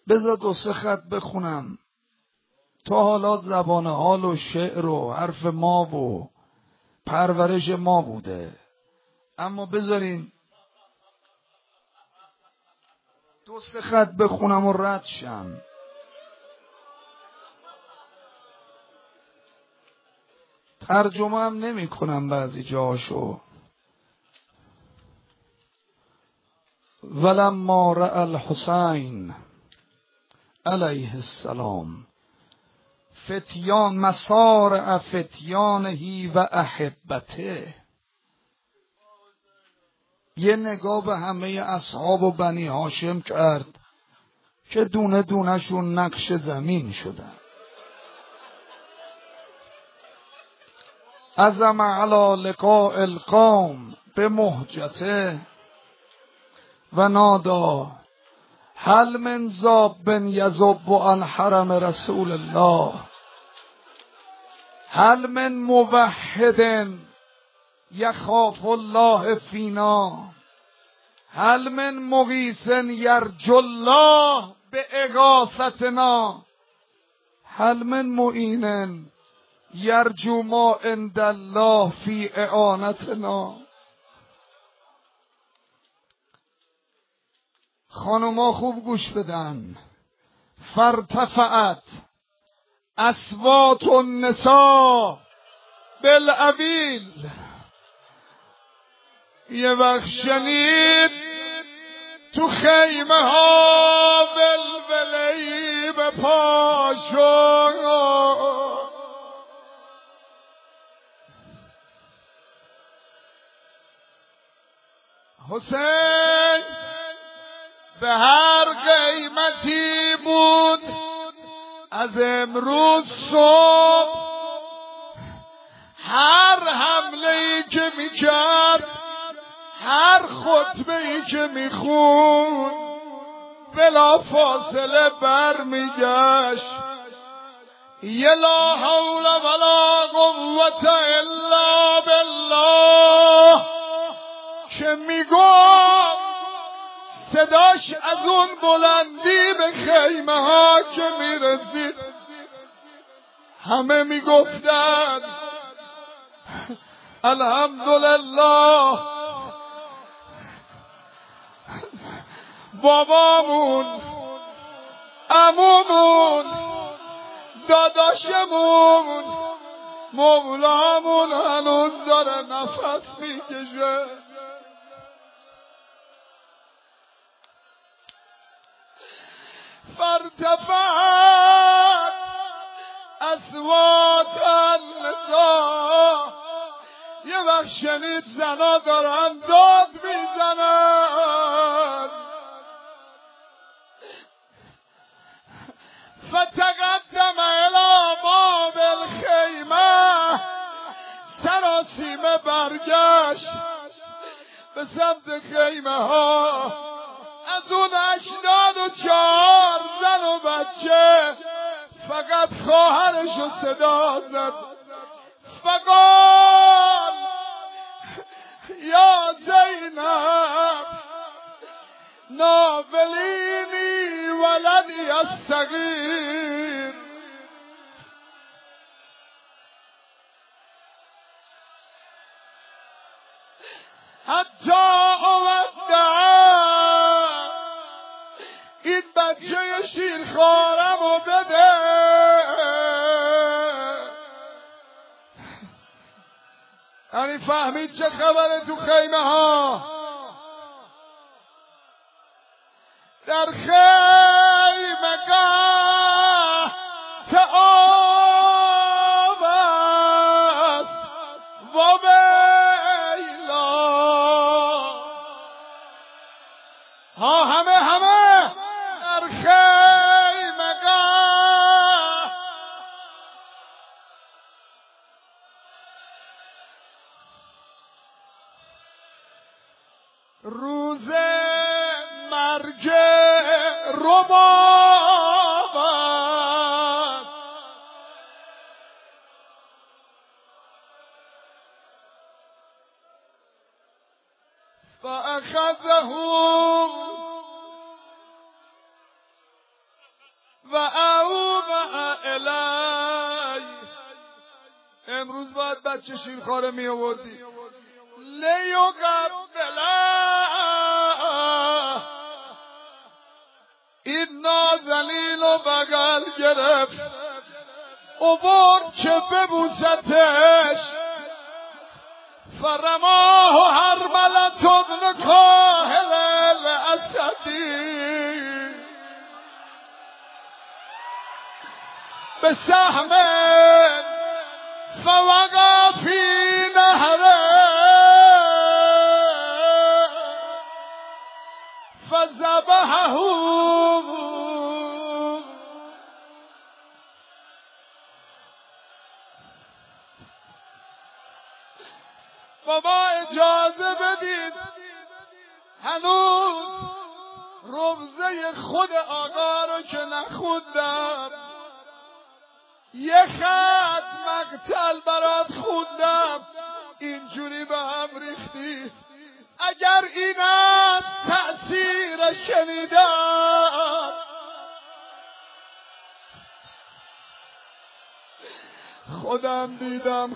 بذار 2-3 خط بخونم. تا حالا زبان حال و شعر و حرف ما و پرورش ما بوده، اما بذارین 2-3 خط بخونم و رد شم. ترجمه هم نمی کنم بعضی جاشو. ولما رأى الحسین علیه السلام فتیان مسارع فتیانهی و احبته، یه نگاه به همه اصحاب و بنی هاشم کرد که دونه دونه شون نقش زمین شدن. عزم علی لقاء القوم به مهجته و نادا هل من ذاب یذب عن حرم رسول الله، هل من موحد یخاف الله فینا، هل من مغیث یرجو الله به اغاثتنا، هل من معین یرجو ما عند الله فی اعانتنا. خانوما خوب گوش بدن. فارتفعت اصوات النساء بالعویل. یه وقت شنید تو خیمه ها ولوله‌ای به پا شد. حسین به هر قیمتی بود از امروز صبح هر حمله‌ای که میکرد، هر خطبه‌ای که میخوند بلا فاصله برمیگشت. یه لا حول ولا قوة الا بالله که میگفت، صداش از اون بلندی به خیمه ها که میرسید همه میگفتن الحمدلله بابامون، عمومون، داداشمون، مولامون هنوز داره نفس میکشه. فارتفعت اصوات النساء. یه وقت شنید زنا دارن داد میزنن. فتقدم الی باب الخیمه. سراسیمه برگشت به سمت خیمه ها. از اون 84 زن و بچه فقط خواهرشو صدا زد. فقال یا زینب ناولینی ولدی الصغیر. حتی این بچه شیرخوارمو بده. یعنی فهمید چه خبره تو خیمه ها. در خیمگاه تعاب است و ویلا. ها همه در خیمگاه روز مرگ رباب است. فأخذه و اومع الی. امروز باید بچه شیرخواره می آوردی. لیقبله این نازنین و بغل گرفت اوورد که ببوستش فرماه هرملت ابن کاهل الاسدی به سهم فوقع فی نهره فذبحه بابا اجازه بدید هنوز روزه خود آقا رو که نخوندم یه خط مقتل برات خوندم اینجوری به هم ریختی. اگر این از تأثیر شنیدم خودم دیدم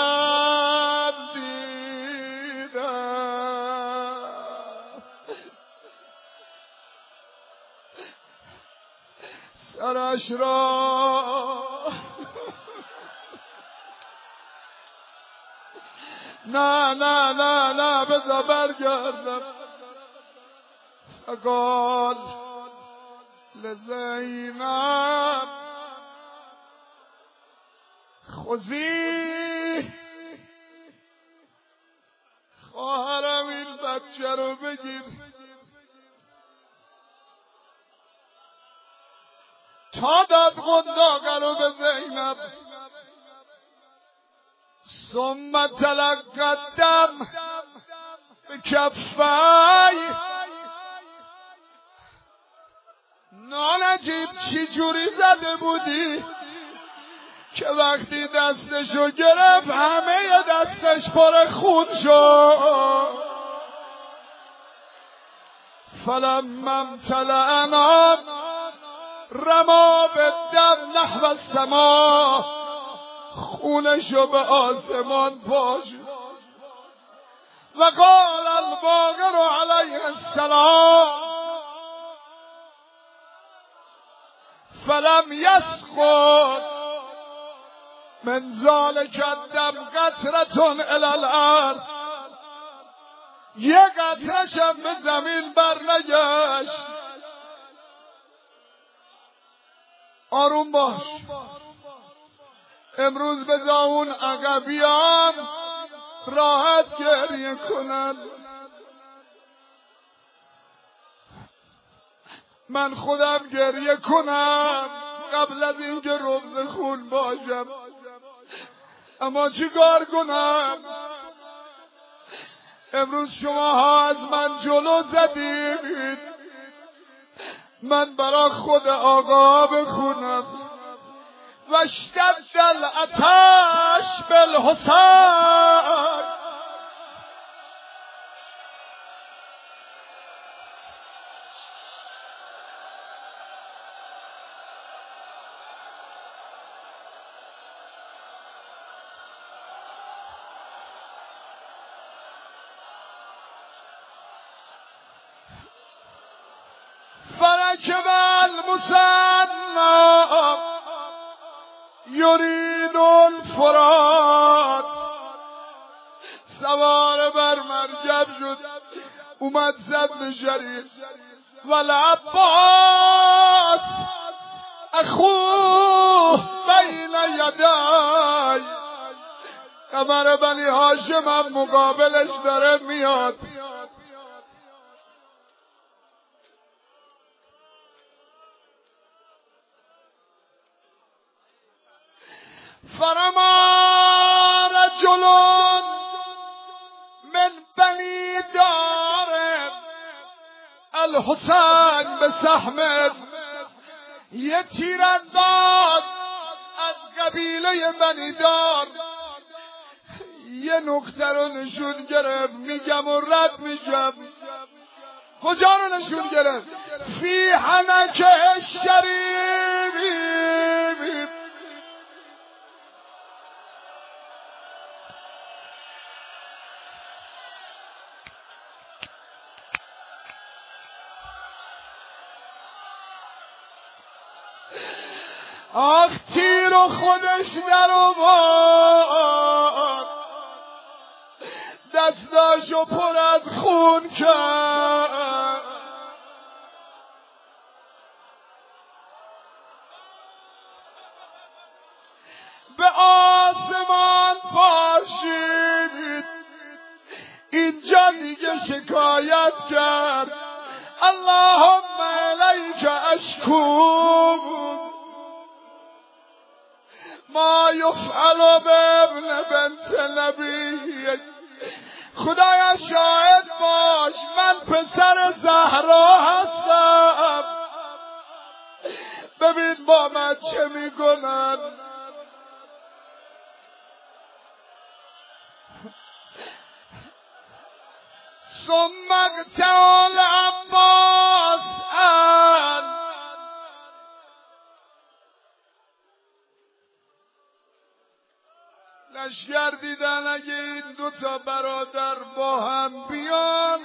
سرش را نه بذار برگردم. فقال لزینب خذی خواهرم این بچه رو بگیر تا داد قنداقه رو به زینب. ثم تلقت دم به کفای. نالجیب چی جوری زده بودی که وقتی دستشو گرفت همه دستش پر خون شد. فلما امتلأنا رما بالدم نحو السما. خونشو به آسمان پاش و قال الباقر علیه السلام فلم یسقط من ذلک الدم قطرة الی الارض. یک قطره‌شم به زمین برنگشت. آروم باش. امروز بذار اون عقبیان راحت گریه کنن. من خودم گریه کنم قبل از اینکه رمز خون باشم. اما چی کار کنم؟ امروز شماها از من جلو زدید. من برای خود آقا بخونم. و اشتد العطش بالحسین. فركب المثنى يريد الفرات. سوار بر مرکب شد اومد زد شریف. والعباس اخوه بین یدی. قمر بنی هاشم هم مقابلش داره میاد. فرما رجل من بنی دار الحسین به سهم. یه تیرانداز از قبیله بنی دار یه نقطه رو نشون گرفت. میگم و رد میشم. کجا رو نشون گرفت؟ فی حنک شریف آخ تیر و خودش در آورد، دستاشو پر از خون کرد. به آسمان پاشید، اینجا دیگه شکایت کرد اللهم الیک اشکو ما یفعل بابن بنت نبی. خدایا شاهد باش من پسر زهرا هستم، ببین با من چه میکنن. ثم اقتل عباس لشگر دیدن اگه این دوتا برادر با هم بیان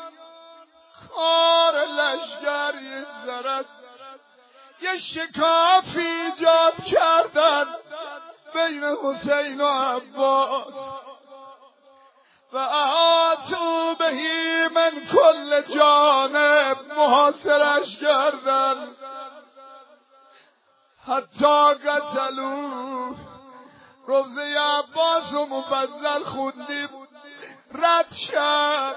کار لشگر یه ذره یه شکاف ایجاد کردن بین حسین و عباس و احاطوا بهی من کل جانب، محاصرش کردن حتی قتلوه. روزه عباس و مفضل خوندیم رد شد،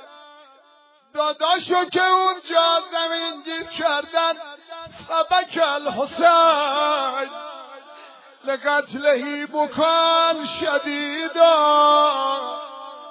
داداشو که اونجا زمین گیر کردن فبک الحسین لقتلهی بکان شدیدا.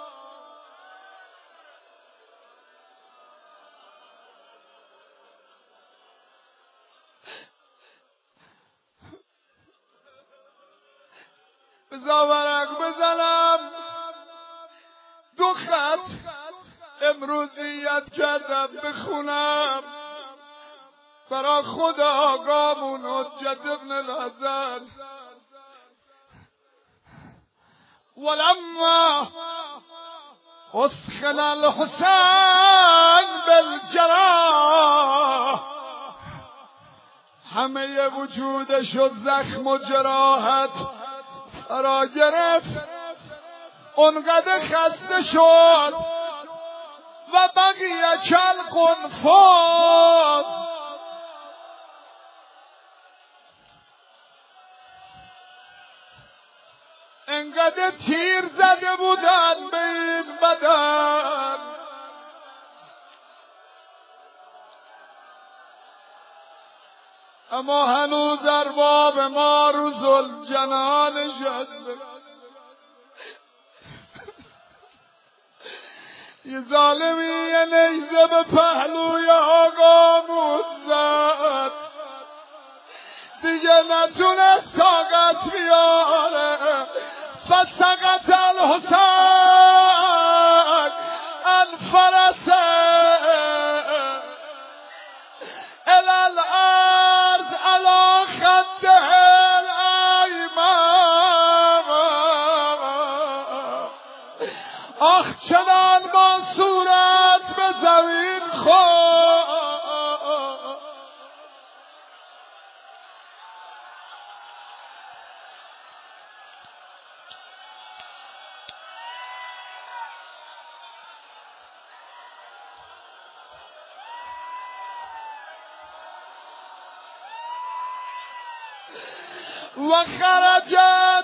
بزاورق بزنم دو خط امروز نیت کردم بخونم برا خود آقامون حجت ابن الحسن. ولما اسخن الحسین بالجراح، همه وجودش و زخم و جراحت فرا گرفت، اونقدر خسته شد و بقیه کل قنفاز. انقدر تیر زده بودن به این بدن، اما هنوز ارباب ما رو ذوالجلال شد. یه ظالمی یه نیزه به پهلوی آقامون زد، دیگه نتونست طاقت بیاره. فسقط الحسین الفرس الى الارض على خده الایمن. آخ چنان با صورت به زمین خورد. و خرجت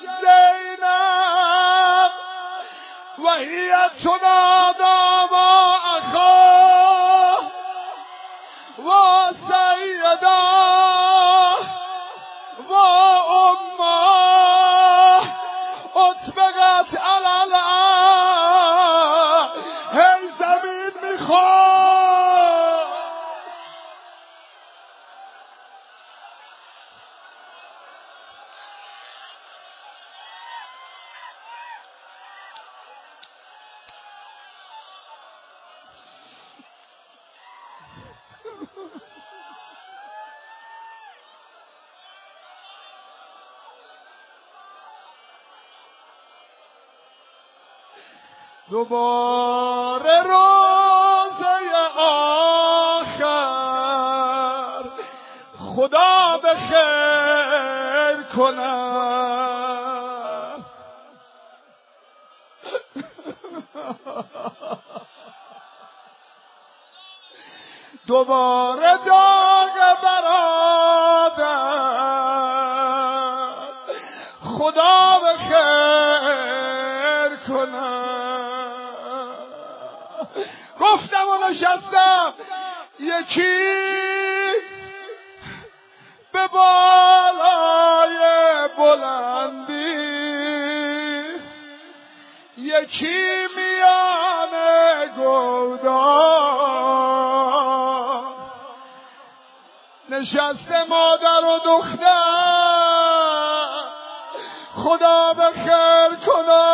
زینب و هی تنادی ما اخاه و سیدا و امه اطبقت علی الارض. هی زمین میخواد. دوباره روزه آخر خدا به خیر کنم. دوباره داغ برادر خدا به خیر کنم. گفتم و نشستم یکی به بالای بلندی، یکی میان گودان، نشسته مادر و دختر خدا به خیر کنه.